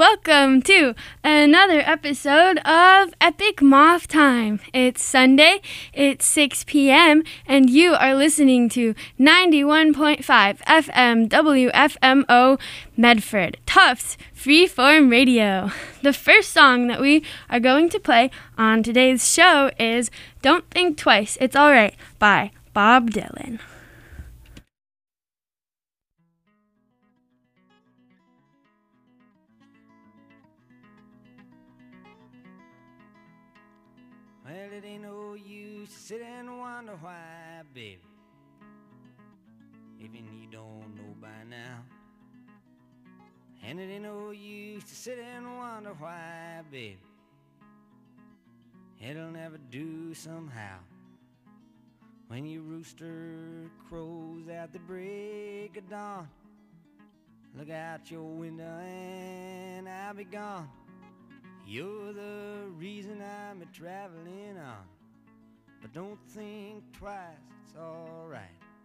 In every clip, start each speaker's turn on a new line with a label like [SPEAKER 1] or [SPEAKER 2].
[SPEAKER 1] welcome to another episode of Epic Moth Time. It's Sunday, it's 6 p.m., and you are listening to 91.5 FM WFMO Medford, Tufts Freeform Radio. The first song that we are going to play on today's show is Don't Think Twice, It's Alright by Bob Dylan.
[SPEAKER 2] Well, it ain't no use to sit and wonder why, baby, even you don't know by now. And it ain't no use to sit and wonder why, baby, it'll never do somehow. When your rooster crows at the break of dawn, look out your window and I'll be gone. You're the reason I'm a-traveling on, but don't think twice, it's alright.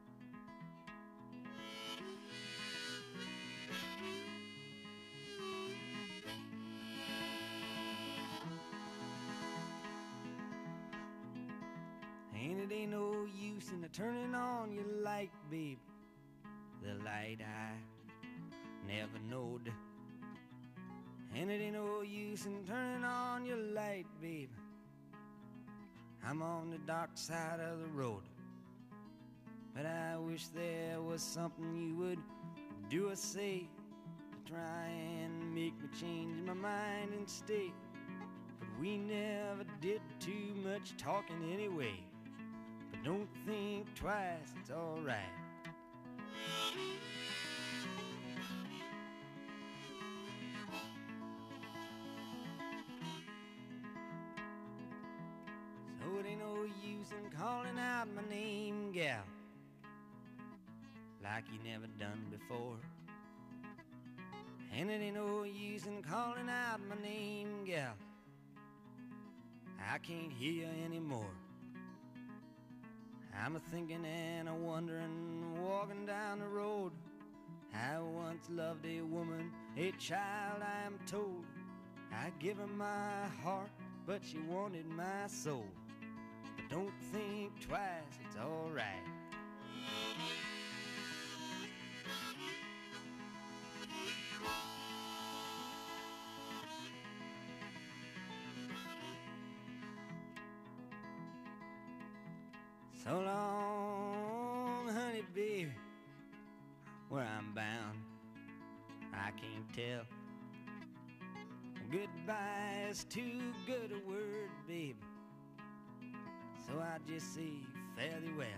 [SPEAKER 2] And it ain't no use in turning on your light, babe, the light I never knowed. And it ain't no use in turning on your light, babe, I'm on the dark side of the road. But I wish there was something you would do or say to try and make me change my mind and stay. But we never did too much talking anyway. But don't think twice, it's alright. So it ain't no use in calling out my name, gal, like you never done before. And it ain't no use in calling out my name, gal, I can't hear you anymore. I'm a-thinking and a-wondering, walking down the road. I once loved a woman, a child I am told. I give her my heart, but she wanted my soul. But don't think twice, it's alright. So long, honey, baby, where I'm bound, I can't tell. Goodbye is too good a word, baby, so I just say fare thee well.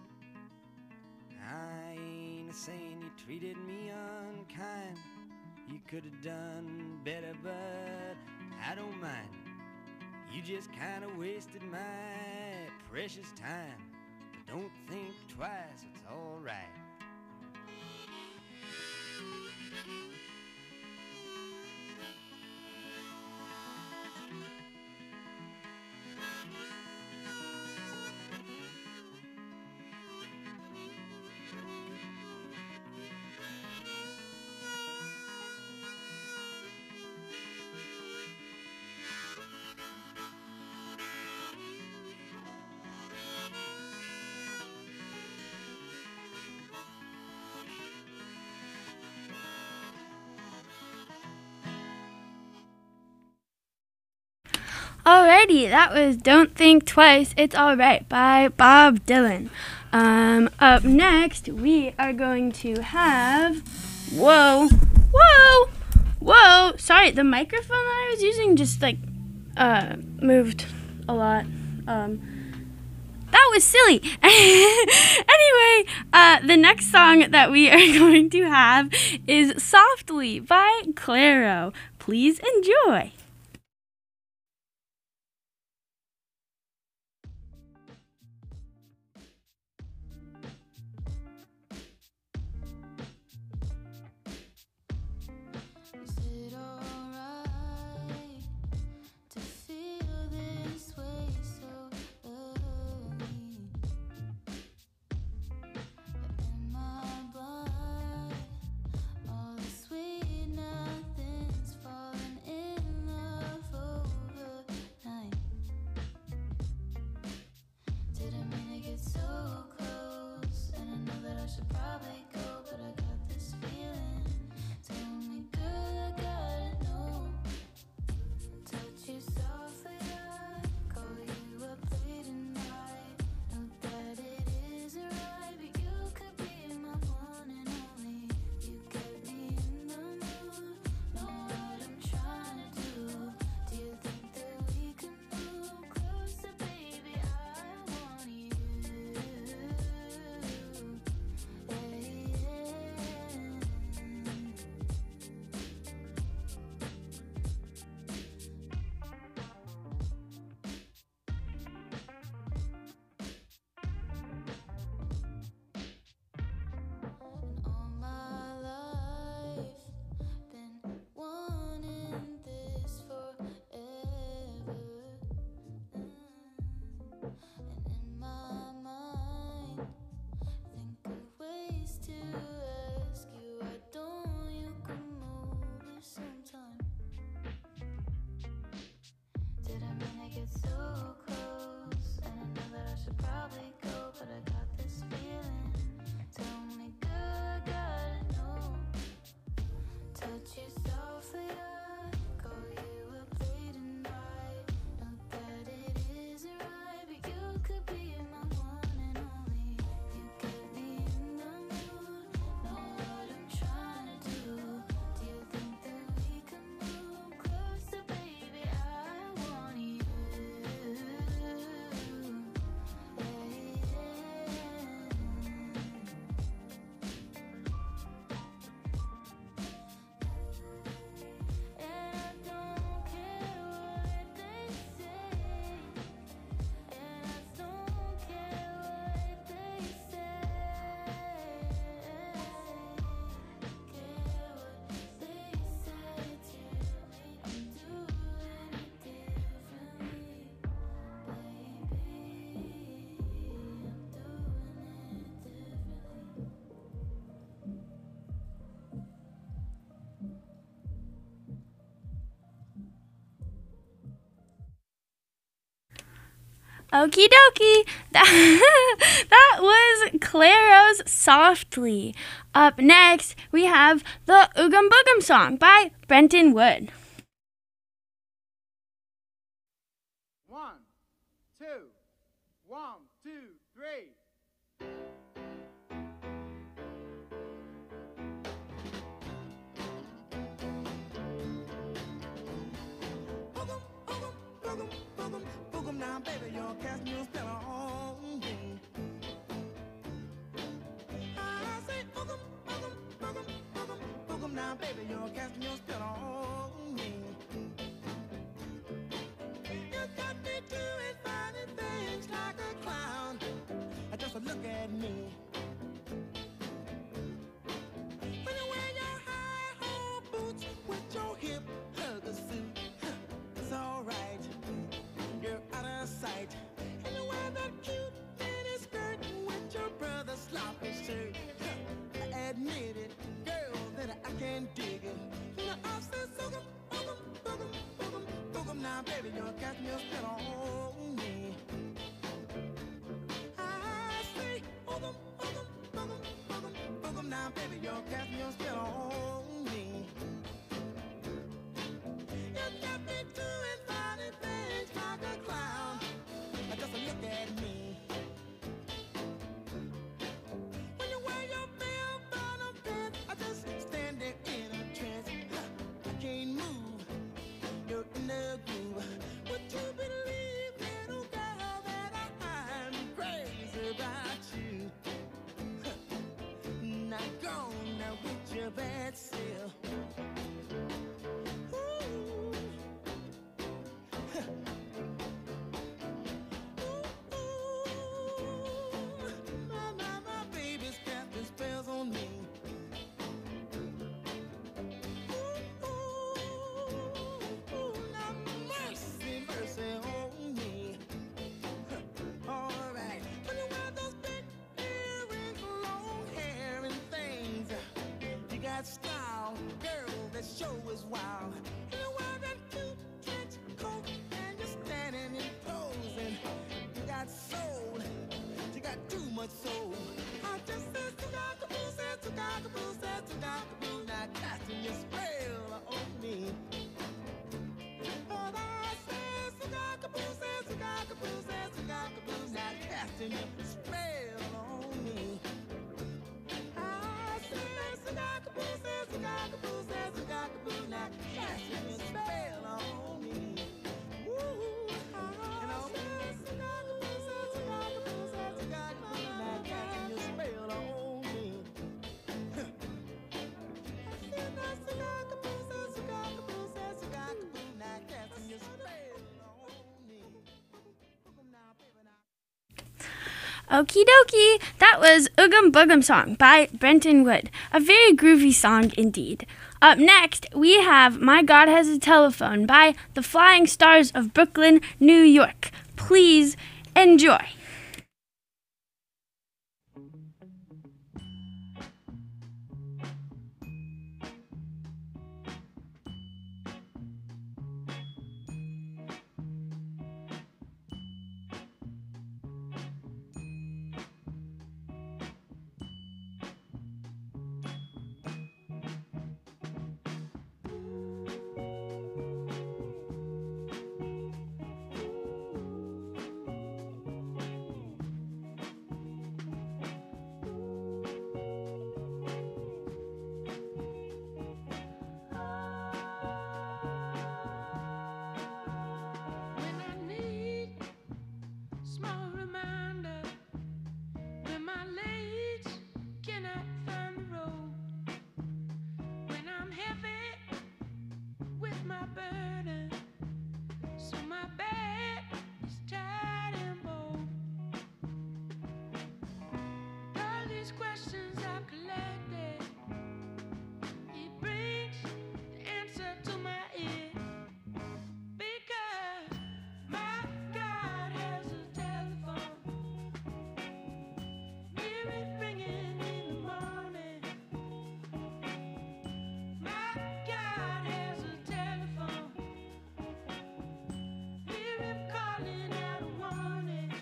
[SPEAKER 2] I ain't a-saying you treated me unkind. You could have done better, but I don't mind. You just kind of wasted my precious time. But don't think twice, it's alright.
[SPEAKER 1] Alrighty, that was Don't Think Twice, It's Alright by Bob Dylan. Up next, we are going to have... Whoa! Sorry, the microphone that I was using just, moved a lot. That was silly. Anyway, the next song that we are going to have is Softly by Clairo. Please enjoy.
[SPEAKER 3] All the sweet nothing's falling.
[SPEAKER 1] Okie dokie. That was Claro's Softly. Up next, we have the Oogum Boogum song by Brenton Wood.
[SPEAKER 3] 1, 2, 1, 2, 3. Boogum now, baby, your cast new spell on me. I say boogum now, baby, your cast new spell on me. You got me doing funny things like a clown. Just look at me. When you wear your high-hole boots with your hip hugger suit, it's alright. You're out of sight. And you wear that cute mini skirt with your brother's sloppy shirt. I admit it, girl, that I can't dig it. You know, I said, boogum now, baby, you're casting your spell on me. I say, boogum now, baby, you're casting your spell on me. You got me doing funny things like a clown. Just look at me. When you wear your bell-bottom pants, I just stand there in a trance. I can't move. You're in the groove. Would you believe, little girl, that I'm crazy about you? Now go now with your bad self. My baby's casting spells on me. Now mercy on me. Alright, when you wear those big earrings, long hair and things, you got style, girl, that show is wild. And you wear that cute trench coat and you're standing and posing. You got soul, you got too much soul. I just said to not casting your spell on me. But I said not casting your spell on me. I said not casting your spell on me. And I said not casting your spell on me.
[SPEAKER 1] Okie dokie, that was Oogum Boogum song by Brenton Wood. A very groovy song indeed. Up next, we have My God Has a Telephone by the Flying Stars of Brooklyn, New York. Please enjoy.
[SPEAKER 4] Calling out a warning.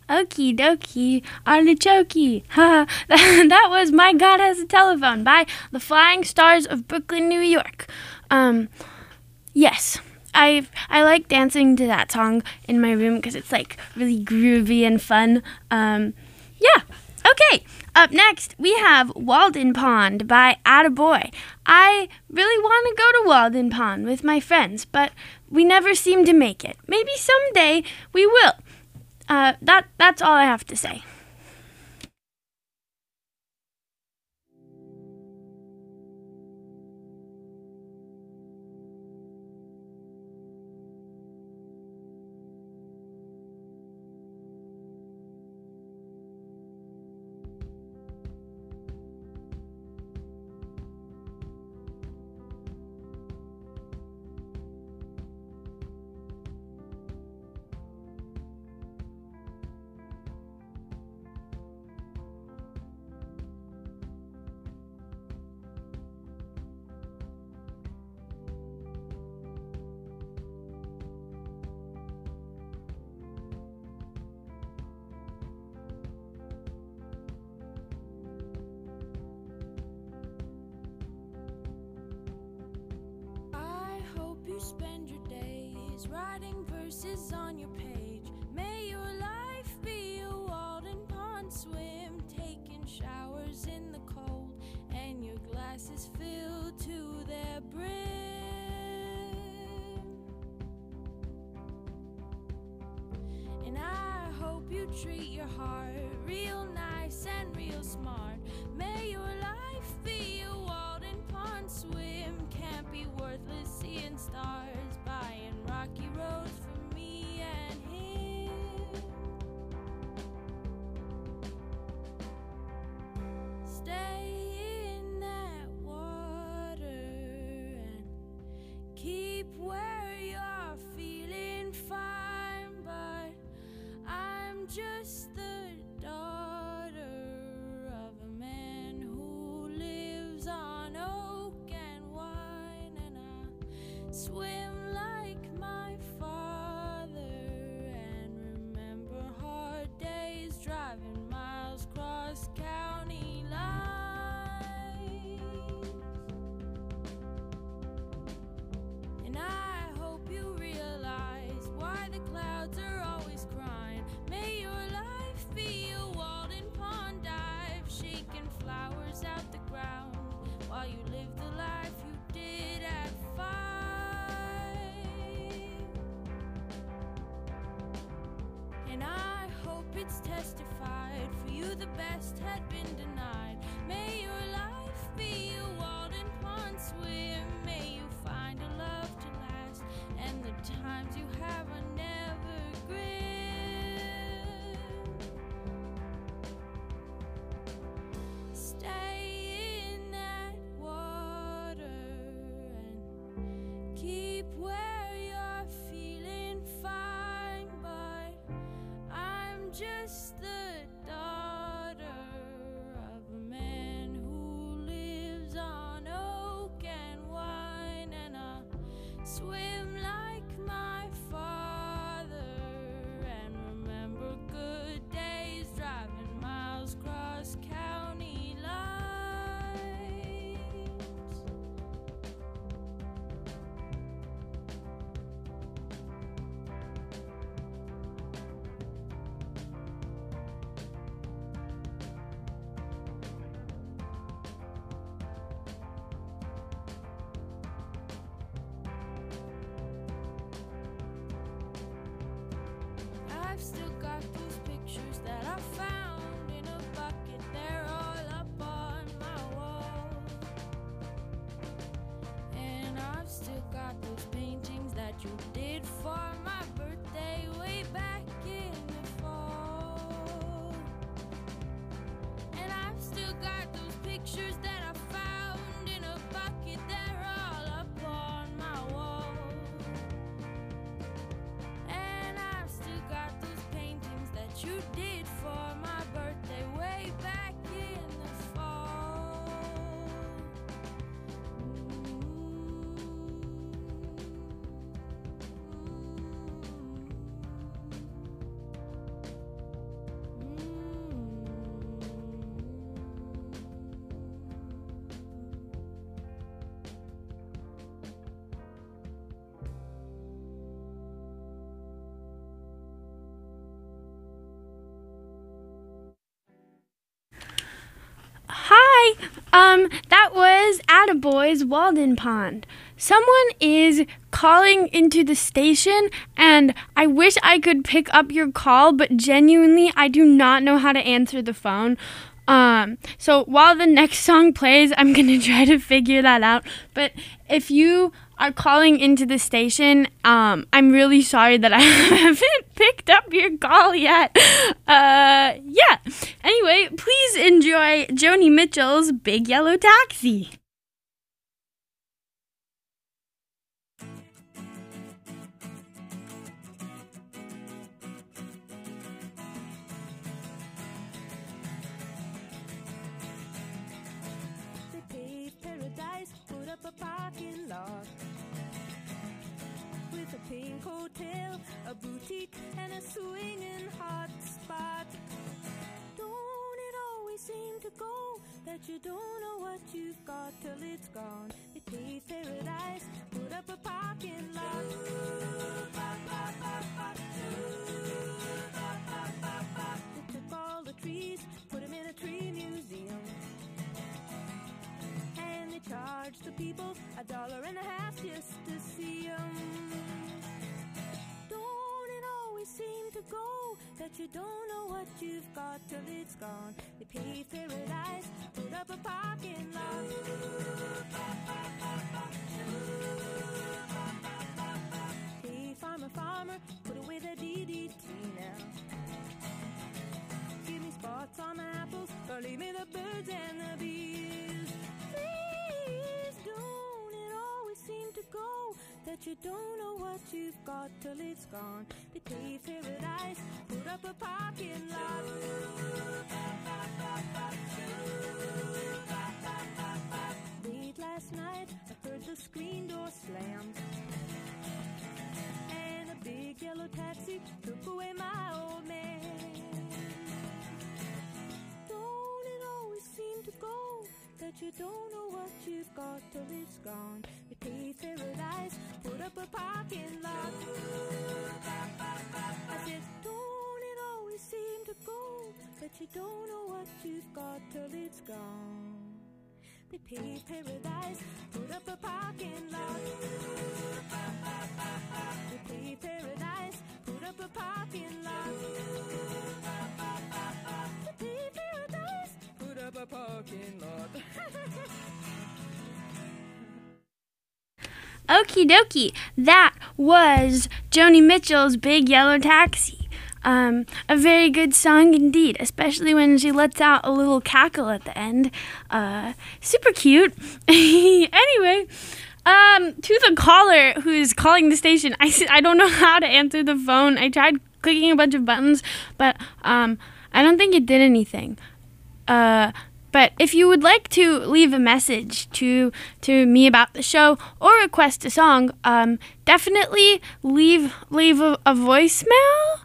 [SPEAKER 1] Okie dokie, artichoke. That was My God Has a Telephone by the Flying Stars of Brooklyn, New York. Yes, I like dancing to that song in my room because it's like really groovy and fun. Yeah, okay. Up next, we have Walden Pond by Attaboy. I really want to go to Walden Pond with my friends, but we never seem to make it. Maybe someday we will. That's all I have to say.
[SPEAKER 4] Spend your days writing verses on your page. May your life be a Walden Pond swim, taking showers in the cold, and your glasses filled to their brim. And I hope you treat your heart real nice and real smart. May your life be a Walden Pond swim, can't be worthless seeing stars, buying rocky roads for me and him. Stay in that water and keep where you're feeling fine, but I'm just the daughter of a man who lives on oak and wine, and I swim like my father and remember hard days driving miles cross county lines. And I hope you realize why the clouds are always crying. May your life be a Walden Pond dive, shaking flowers out the ground while you live the life you did at 5. And I hope it's testified for you the best had been denied. May your life be a Walden Pond swim. May you find a love to last, and the times you have are never grim. Stay in that water and keep where you're feeling fine, but I'm just the daughter of a man who lives on oak and wine, and I swim like my father and remember good days driving miles cross county lines. I've still got those pictures that I found in a bucket. They're all up on my wall. And I've still got those paintings that you did for my birthday way back in the fall. And I've still got those pictures that I found in a bucket. They're all up on my wall. And I've still got those paintings that you did for my
[SPEAKER 1] That was Attaboy's Walden Pond. Someone is calling into the station, and I wish I could pick up your call, but genuinely, I do not know how to answer the phone. So while the next song plays, I'm going to try to figure that out. But if you are calling into the station, I'm really sorry that I haven't picked up your call yet. Yeah. Anyway, please enjoy Joni Mitchell's Big Yellow Taxi.
[SPEAKER 4] Put up a parking lot with a pink hotel, a boutique, and a swinging hot spot. Don't it always seem to go that you don't know what you've got till it's gone? They paved paradise, put up a parking lot. They took all the trees, put them in a tree museum. And they charge the people $1.50 just to see 'em. Don't it always seem to go that you don't know what you've got till it's gone? They paved paradise, put up a parking lot. Hey, farmer, put away the DDT now. Give me spots on my apples, or leave me the birds and the bees. Please don't it always seem to go that you don't know what you've got till it's gone? They paved paradise, put up a parking lot. Late last night, I heard the screen door slam, and a big yellow taxi took away my old man. Don't it always seem to go that you don't know what you've got till it's gone? They paved paradise, put up a parking lot. I said, don't it always seem to go that you don't know what you've got till it's gone? They paved paradise, put up a parking lot. They paved paradise, put up a parking lot. They paved paradise, put up a parking lot.
[SPEAKER 1] Okie dokie, that was Joni Mitchell's Big Yellow Taxi. A very good song indeed, especially when she lets out a little cackle at the end. Super cute. Anyway, to the caller who's calling the station, I don't know how to answer the phone. I tried clicking a bunch of buttons, but I don't think it did anything. But if you would like to leave a message to me about the show or request a song, definitely leave a voicemail.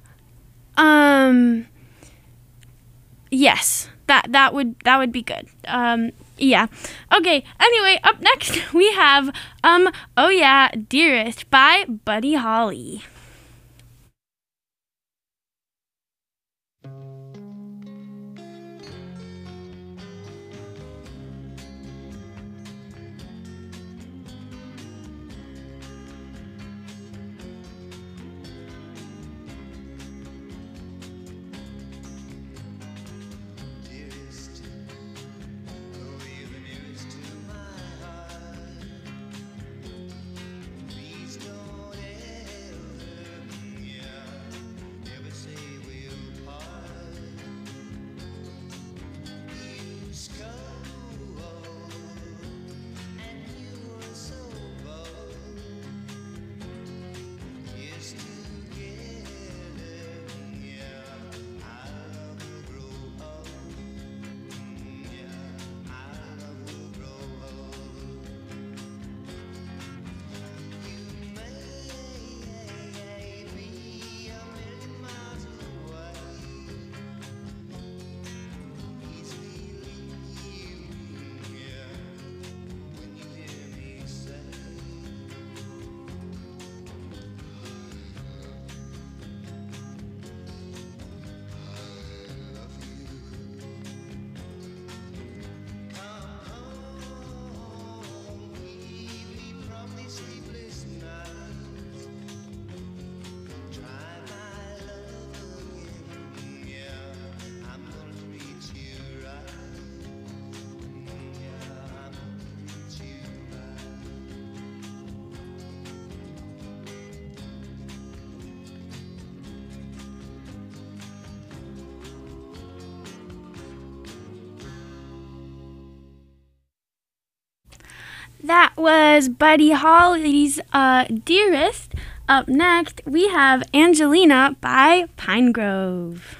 [SPEAKER 1] Yes, that would be good. Yeah. Okay. Anyway, up next we have Oh Yeah, Dearest by Buddy Holly.
[SPEAKER 3] Please don't ever
[SPEAKER 1] That was Buddy Holly's Dearest. Up next, we have Angelina by Pine Grove.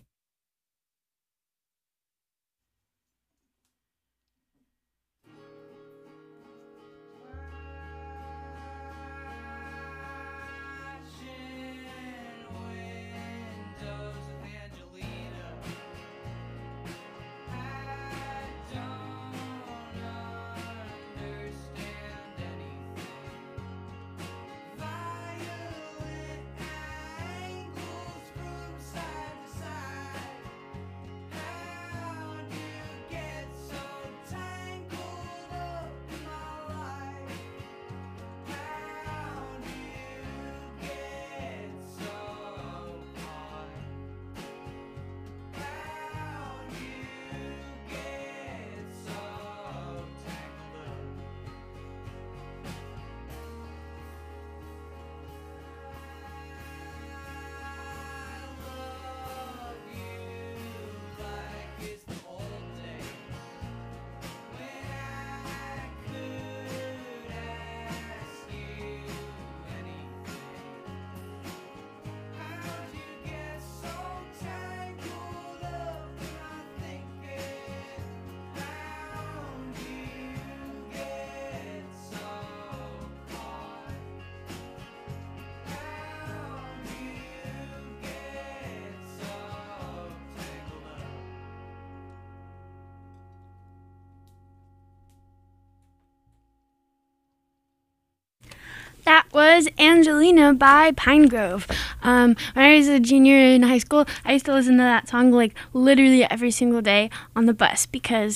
[SPEAKER 1] That was Angelina by Pine Grove. When I was a junior in high school, I used to listen to that song like literally every single day on the bus because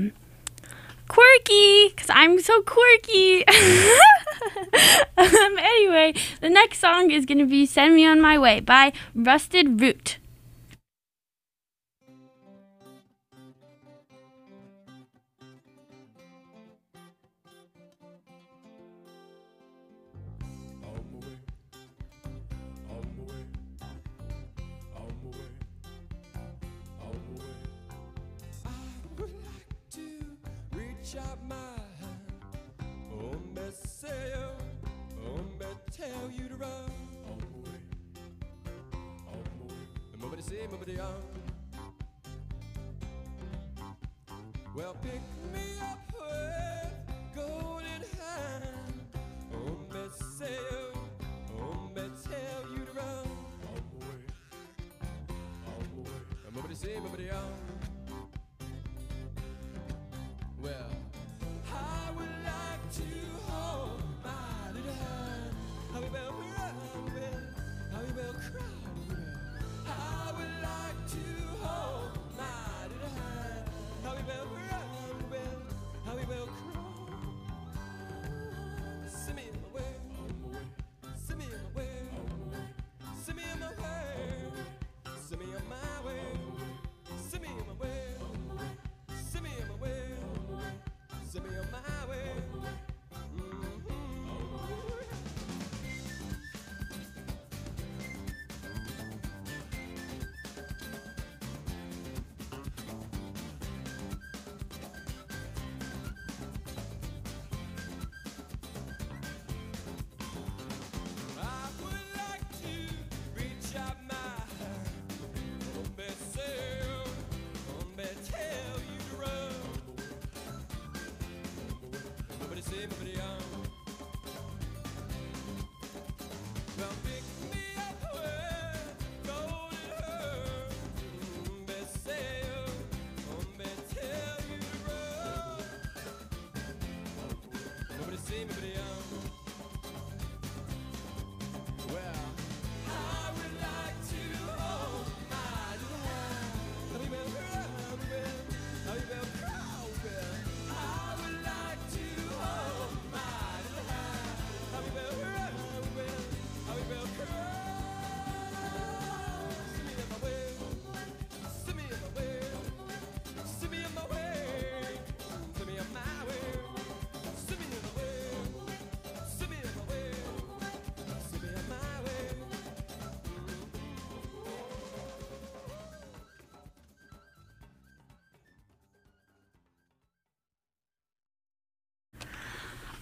[SPEAKER 1] quirky, because I'm so quirky. Anyway, the next song is going to be Send Me On My Way by Rusted Root.
[SPEAKER 3] Out my hand, tell you to run. On my way. Nobody say, nobody on. Well, pick me up with golden hand. Tell you to run. On my way. Nobody say, nobody on. Well, I would like to hold my little hand. How we will cry, how we will cry. I would like to hold my little hand. How we will cry, how we will cry. Send me in my way, send me in my way, send me in my way, send me on my way, send me in my way.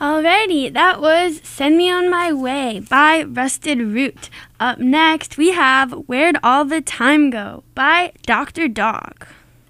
[SPEAKER 1] Alrighty, that was Send Me On My Way by Rusted Root. Up next, we have Where'd All the Time Go by Dr. Dog.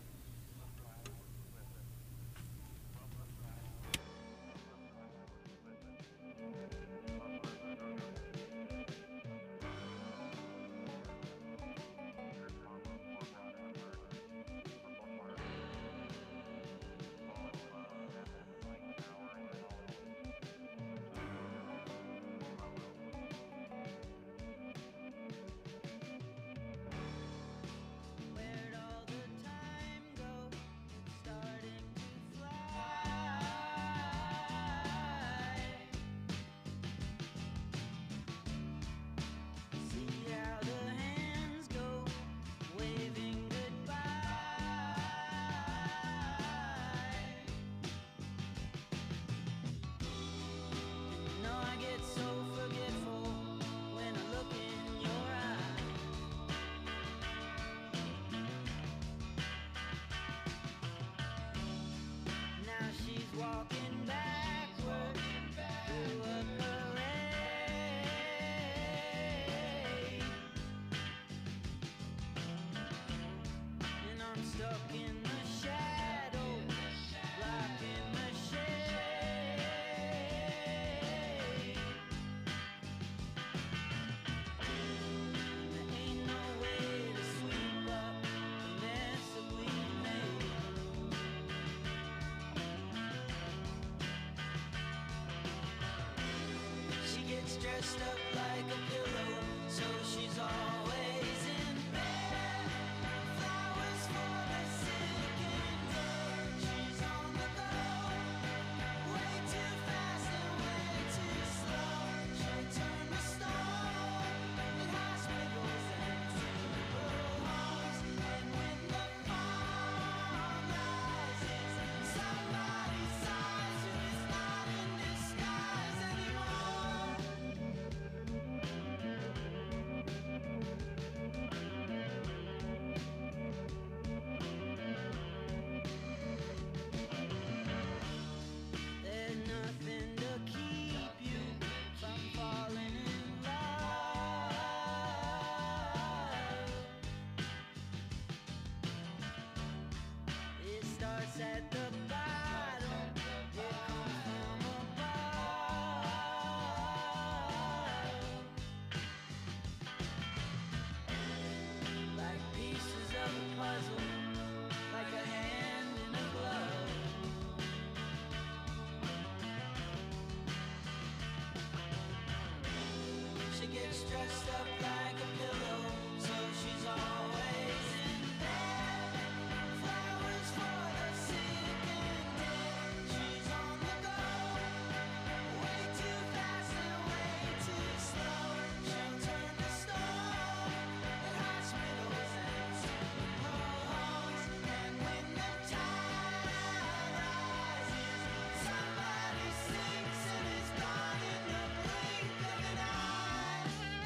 [SPEAKER 3] Dressed up like a pillow, so she's always in bed. Flowers for the sick and dead. She's on the go, way too fast and way too slow. She'll turn to stone in hospitals and funeral homes. And when the fall rises, somebody sighs who is not in disguise anymore. There's nothing to keep you from falling in love. It starts at the bottom, it comes from above. Like pieces of a puzzle, like a hand in a glove. She gets dressed up like a pillow, so she's always in bed. Flowers for the sick and dead. She's on the go, way too fast and way too slow. She'll turn to stone at hospitals and funeral homes. And when the tide rises, somebody sinks and is gone in the blink of an eye.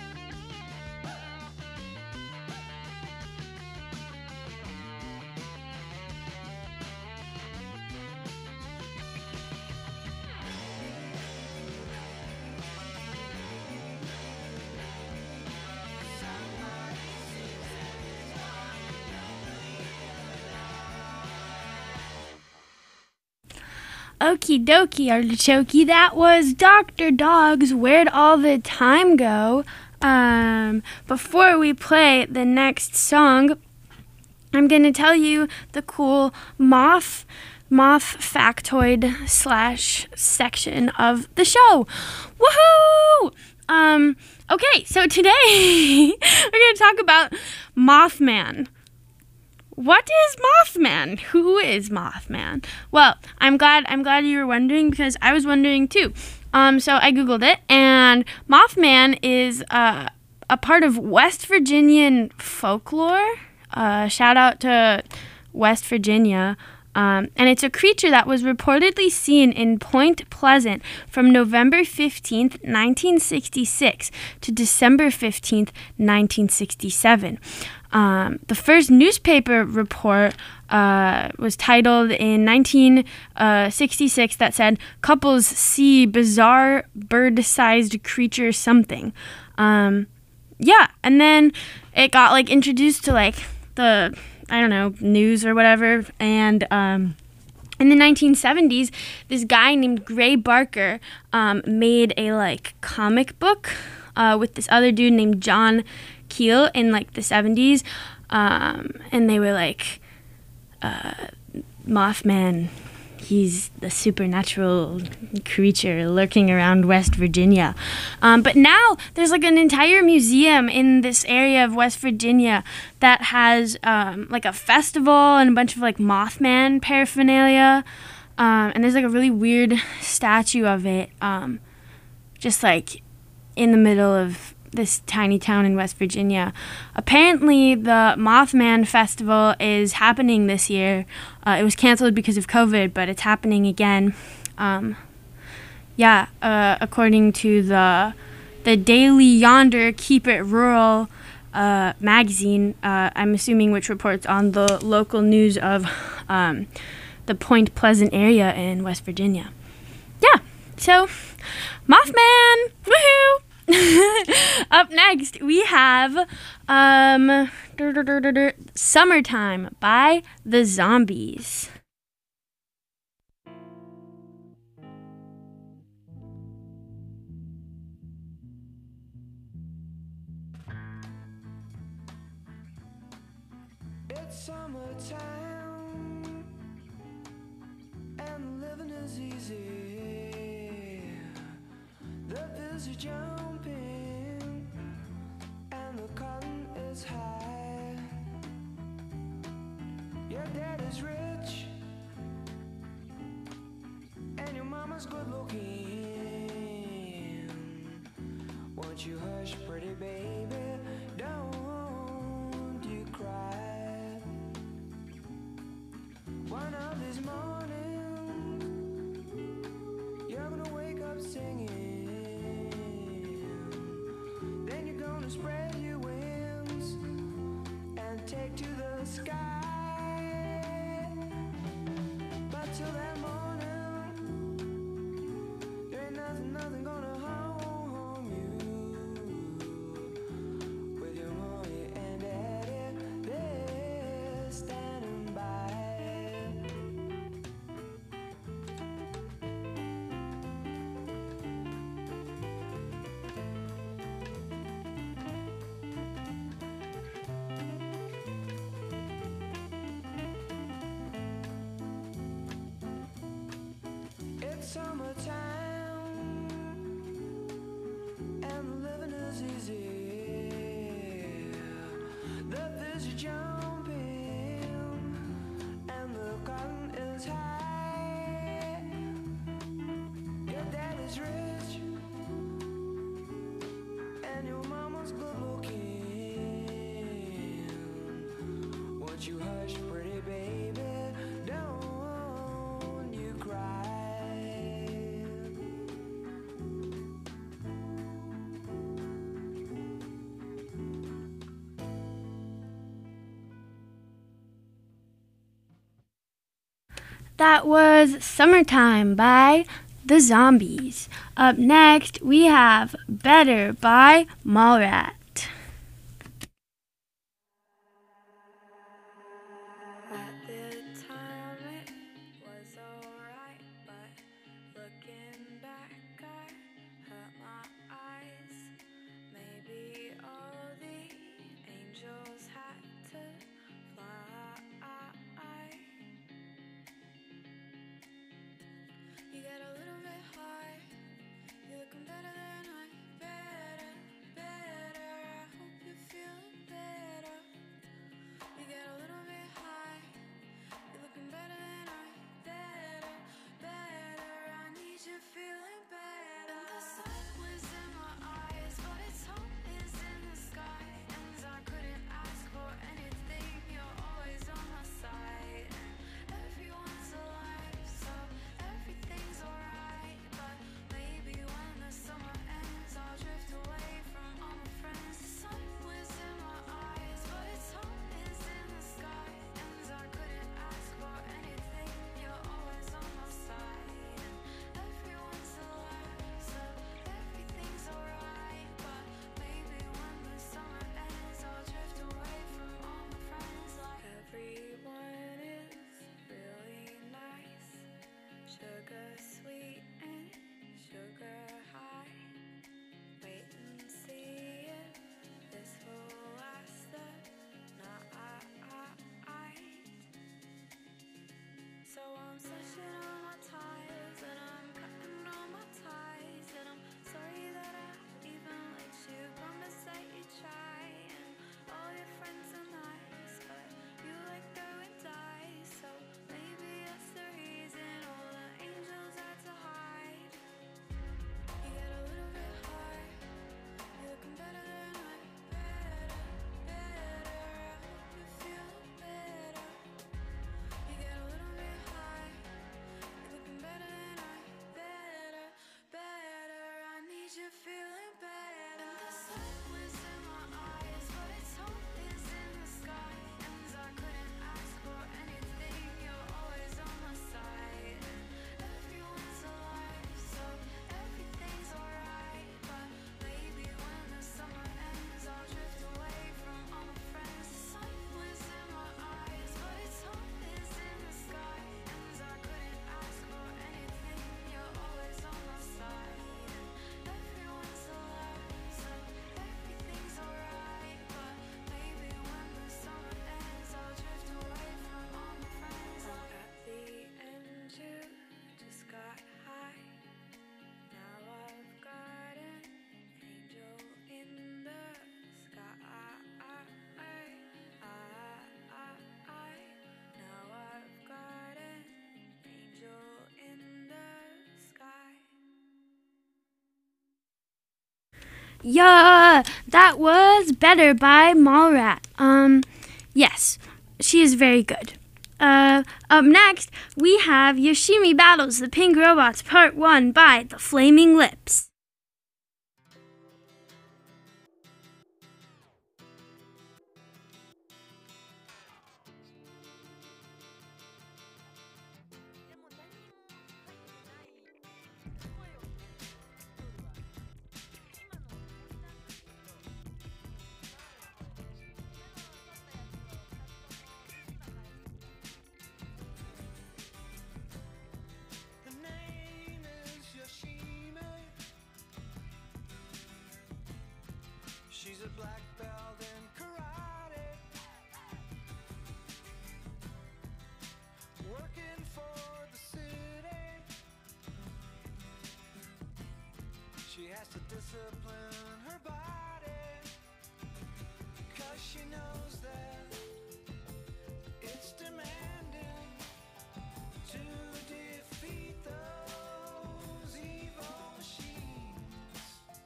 [SPEAKER 1] Okie dokie, artichoke. That was Dr. Dog's Where'd All the Time Go. Before we play the next song, I'm going to tell you the cool moth factoid / section of the show. Woohoo! Okay, so today we're going to talk about Mothman. What is Mothman? Who is Mothman? Well, I'm glad you were wondering, because I was wondering too. So I Googled it, and Mothman is a part of West Virginian folklore. Shout out to West Virginia. And it's a creature that was reportedly seen in Point Pleasant from November 15th, 1966 to December 15th, 1967. The first newspaper report was titled in 1966 that said, "Couples see bizarre bird-sized creature something." Yeah, and then it got like introduced to like the, I don't know, news or whatever, and in the 1970s, this guy named Gray Barker made a like comic book with this other dude named John Keel in like the 70s, and they were like, Mothman, he's the supernatural creature lurking around West Virginia. But now there's like an entire museum in this area of West Virginia that has like a festival and a bunch of like Mothman paraphernalia. And there's like a really weird statue of it just like in the middle of this tiny town in West Virginia. Apparently, the Mothman Festival is happening this year. It was canceled because of COVID, but it's happening again. According to the Daily Yonder Keep It Rural magazine, I'm assuming, which reports on the local news of the Point Pleasant area in West Virginia. Yeah, so Mothman, woohoo! Up next, we have Summertime by The Zombies.
[SPEAKER 2] It's summertime and living is easy. The bills are jumping and the cotton is high. Your dad is rich and your mama's good looking. Won't you hush, pretty baby? Don't you cry. One of these mornings you're gonna wake up singing. Then you're gonna spread your wings and take to the sky. But till that morning, there ain't nothing gonna harm you. With your mommy and daddy, they're standing by. It's summertime and living is easy. The fish are jumping and the cotton is high. Your dad is rich and your mama's good looking. Won't you hush, pretty baby? Don't you cry.
[SPEAKER 1] That was Summertime by The Zombies. Up next, we have Better by Mallrat.
[SPEAKER 4] At the time it was alright, but looking back I hurt my eyes. Maybe all the angels had to fly. You get a little bit high, you're looking better than I. Better, better.
[SPEAKER 1] Yeah, that was Better by Mallrat. Yes, she is very good. Up next, we have Yoshimi Battles the Pink Robots Part 1 by The Flaming Lips.
[SPEAKER 3] Her name is Yoshimi. She's a black belt in karate, working for the city. She has to discipline her body, 'cause she knows that it's demanding to defeat those evil machines.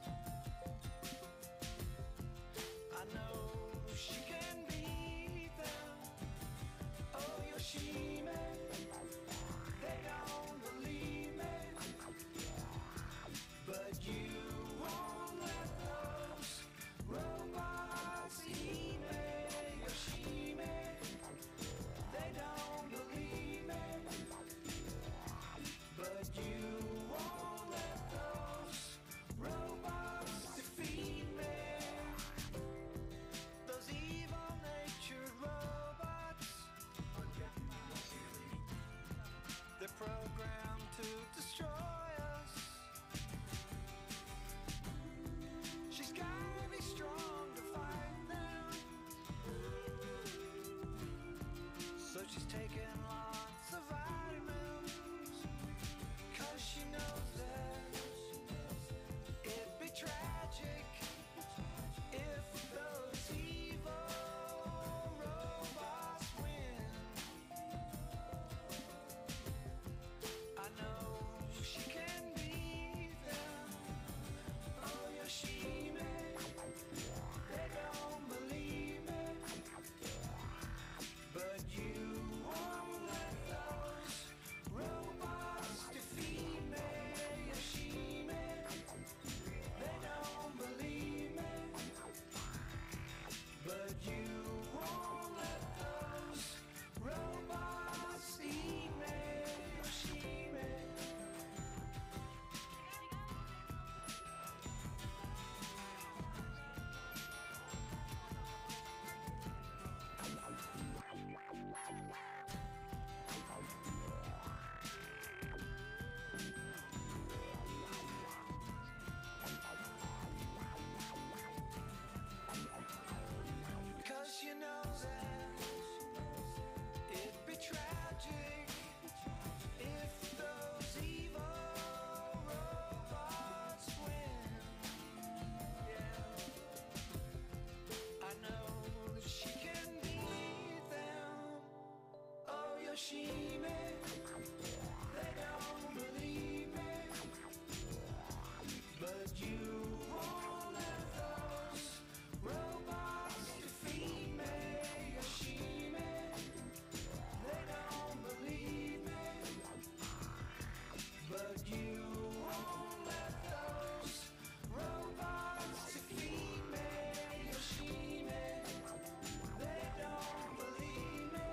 [SPEAKER 3] I know she can beat them. Oh, Yoshimi, they don't believe me, but you won't let those robots eat me. Yoshimi, they don't believe me, but you won't let those robots defeat me. Those evil-natured robots, they're programmed to destroy us. She's gotta be strong to fight them, so she's taking lots of vitamins, 'cause she knows that it'd be tragic if those evil robots win. I know she can beat them. Oh, Yoshimi, they don't believe me, but you won't let those robots defeat me. Yoshimi, they don't believe me, but you won't let those robots eat me. Yoshimi. Cause you know that it'd be tragic if those evil robots win. Yeah, I know that she can beat them. Oh, Yoshimi, they don't believe me, but you won't let those robots defeat me. Yoshimi, they don't believe me, but you won't let those robots defeat me. Yoshimi, they don't believe me,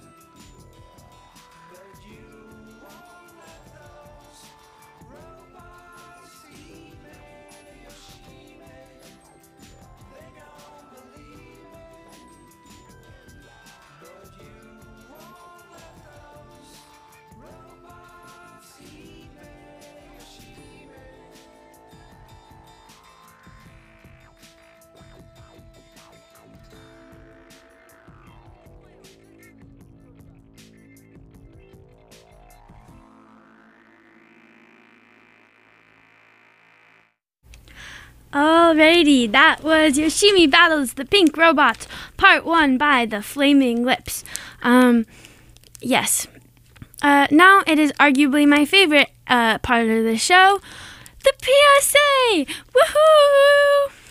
[SPEAKER 3] but you won't let those robots eat me. Yoshimi, they don't believe me, but you won't let those robots eat me. Yoshimi.
[SPEAKER 1] Alrighty, that was Yoshimi Battles the Pink Robots Part 1 by The Flaming Lips. Yes. Now it is arguably my favorite part of the show, the PSA! Woohoo!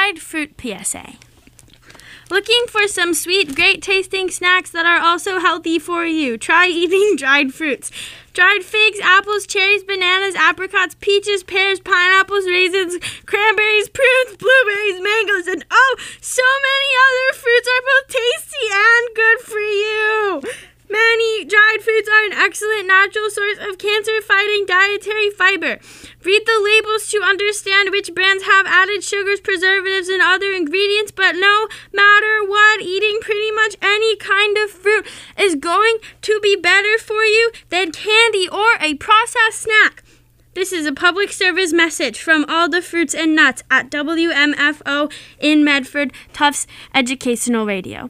[SPEAKER 1] dried fruit PSA. Looking for some sweet, great-tasting snacks that are also healthy for you? Try eating dried fruits. Dried figs, apples, cherries, bananas, apricots, peaches, pears, pineapples, raisins, cranberries, prunes, blueberries, mangoes, and so many other fruits are both tasty and good for you. Many dried fruits are an excellent natural source of cancer-fighting dietary fiber. Read the labels to understand which brands have added sugars, preservatives, and other ingredients, but no matter what, eating pretty much any kind of fruit is going to be better for you than candy or a processed snack. This is a public service message from all the fruits and nuts at WMFO in Medford, Tufts Educational Radio.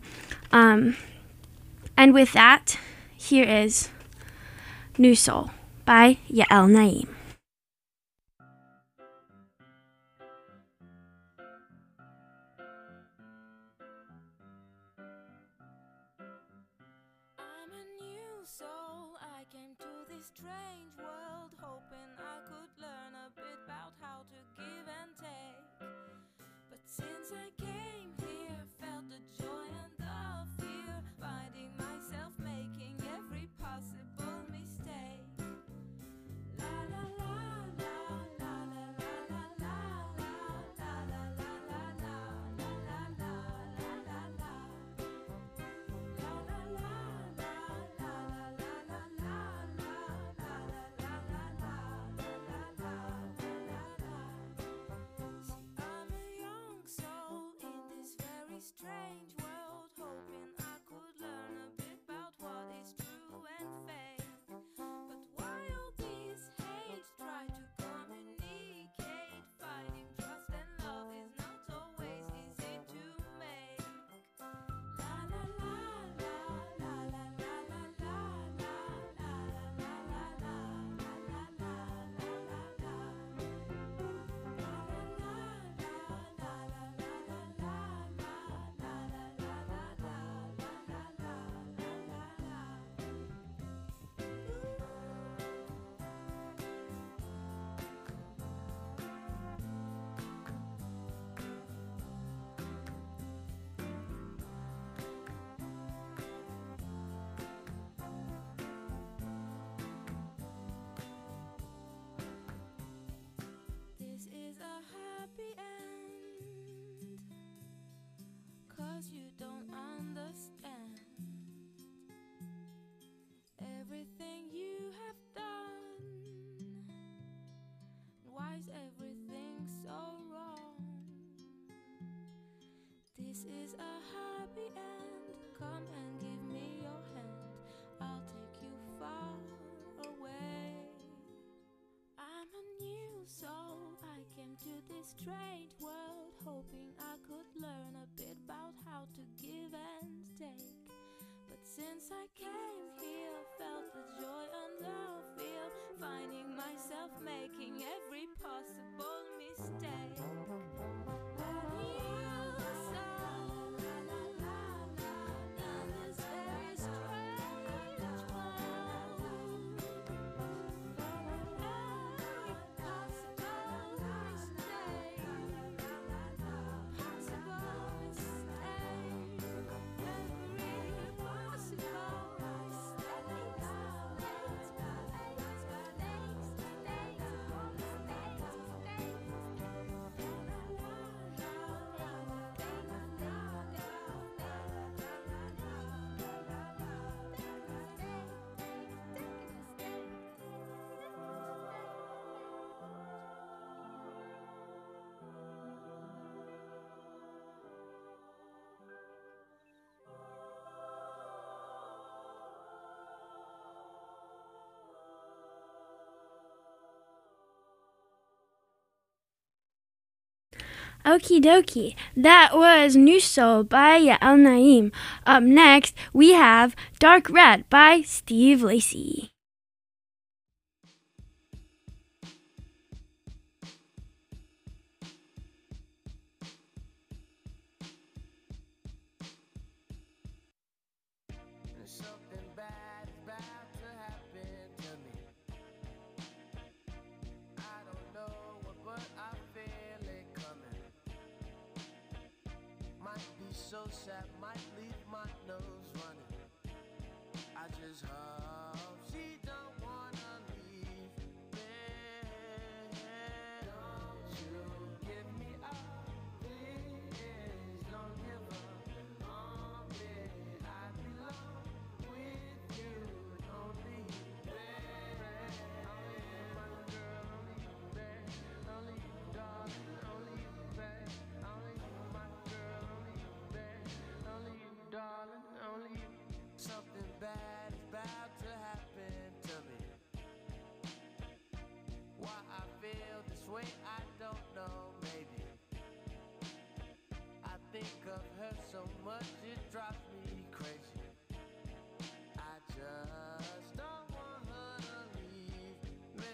[SPEAKER 1] And with that, here is New Soul by Yael Naim.
[SPEAKER 4] I'm a new soul. I came to this strange world hoping I could learn a bit about how to give and take. But since I came here, felt the joy and the fear, finding myself making every possible mistake. La la la la la la la la la la la la la la la la la la la. La la la la la la la la la la la la la. See, I'm a young soul in this very strange world, hoping I could learn a bit about what is true and fake. But while these hates try to communicate, finding trust and love is not always easy to make. La la la la la la la la la la la la la la la la. This is a happy end, 'cause you don't understand everything you have done. Why's everything so wrong? This is a happy end. Come and give me your hand. I'll take you far away. I'm a new soul. I came to this strange world hoping I could learn a bit about how to give and take. But since I came here, felt the joy and the fear, finding myself making every possible mistake. A new soul, la la la la, in this very strange world. Every possible mistake, possible mistake, every possible
[SPEAKER 1] Okie dokie. That was New Soul by Yael Naim. Up next, we have Dark Red by Steve Lacy.
[SPEAKER 3] Something bad is about to happen to me. I don't know what, but I feel it coming. little sap might leave my nose running. I just hope she don't wanna leave me. Don't you give me up, please. Don't give up on me. I belong with you. Don't leave me. Only you, my girl. Only you, babe. Only you, darling. Only you, babe. Only you, my girl. Only you, babe. Only you, darling. Only you. Something bad is about to happen to me. Why I feel this way, I don't know, maybe. I think of her so much, it drives me crazy. I just don't want her to leave me.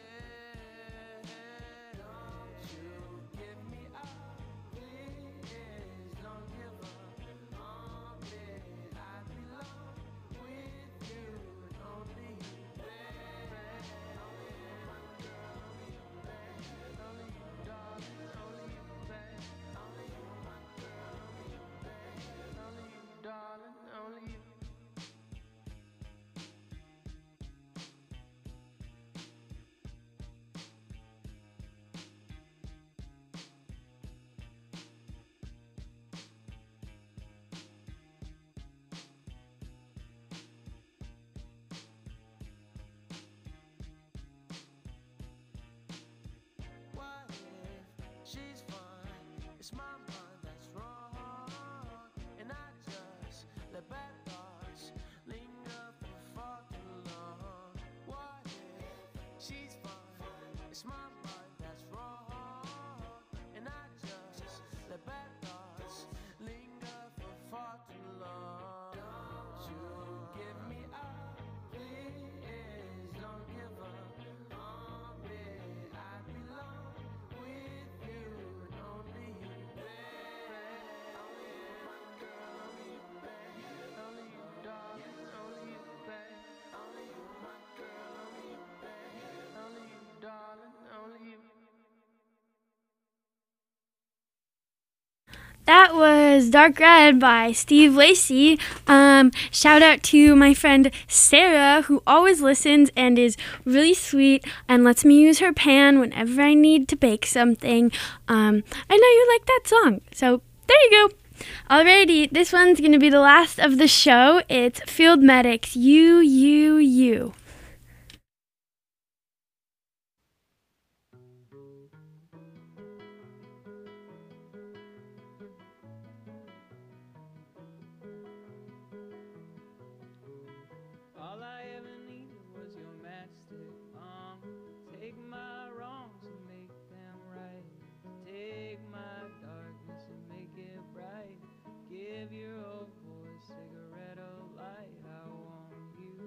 [SPEAKER 3] Don't you give me up, please. Don't give up on me. I belong with you. Don't leave me. Only you, my girl. Only you, babe. Only you, darling. Only you, babe. Only you, my girl. Only you, babe. Only you, darling. Only you. What if she's fine? It's my mind that's wrong, and I just let bad thoughts linger for far too long. What if she's fine? It's my mind that's wrong, and I just let bad thoughts linger for far too long. Don't you give me up, please. Don't give up on me. I belong with you. Don't leave me. Only you, my girl. Only you, babe. Only you, darling. Only you, babe. Only you, my girl. Only you, babe. Only you, darling. Only you.
[SPEAKER 1] That was Dark Red by Steve Lacy. Shout out to my friend Sarah, who always listens and is really sweet and lets me use her pan whenever I need to bake something. I know you like that song, so there you go. Alrighty, this one's going to be the last of the show. It's Field Medics, You.
[SPEAKER 2] All I ever needed was your matchstick, Mom. Take my wrongs and make them right. Take my darkness and make it bright. Give your old boy a cigarette of light. I want you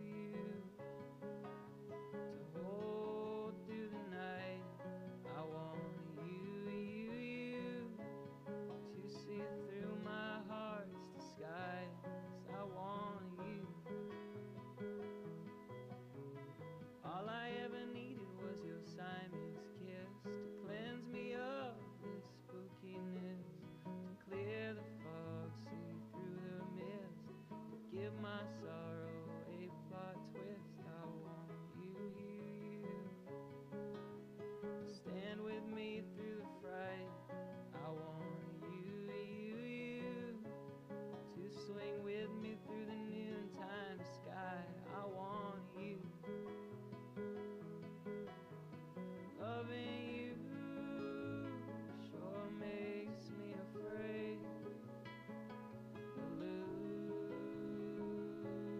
[SPEAKER 2] to hold through the night. I want you to see through my heart's disguise. I want you. All I ever needed was your Simon's kiss to cleanse me of this spookiness, to clear the fog, see through the mist, to give my sorrow a plot twist. I want you to stand with me through the fright. I want you to swing with me through the noontime sky. I want you. Loving you sure makes me afraid to lose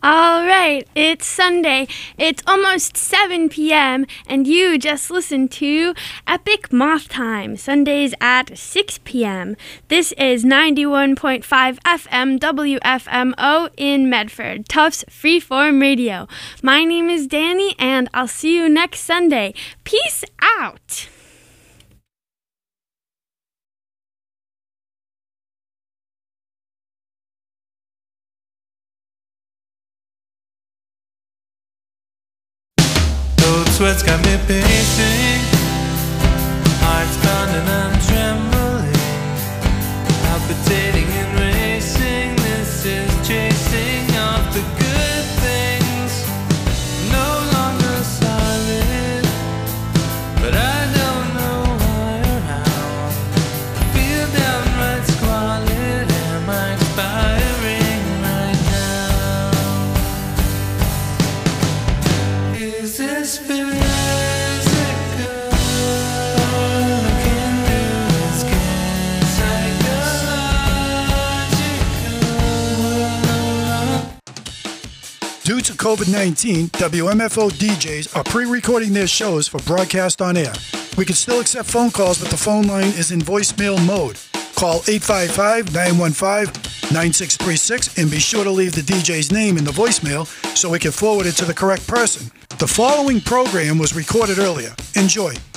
[SPEAKER 1] All right, it's Sunday. It's almost 7 p.m. and you just listened to Epic Moth Time, Sundays at 6 p.m. This is 91.5 FM WFMO in Medford, Tufts Freeform Radio. My name is Danny and I'll see you next Sunday. Peace out.
[SPEAKER 5] Sweat's got me pacing, heart's pounding, I'm trembling, palpitating and racing. This is chasing off the good things, no longer solid, but I don't know why or how. I feel downright squalid, am I expiring right now? Is this physical? Can do this, psychological.
[SPEAKER 6] Due to COVID-19, WMFO DJs are pre-recording their shows for broadcast on air. We can still accept phone calls, but the phone line is in voicemail mode. Call 855-915-9636 and be sure to leave the DJ's name in the voicemail so we can forward it to the correct person. The following program was recorded earlier. Enjoy.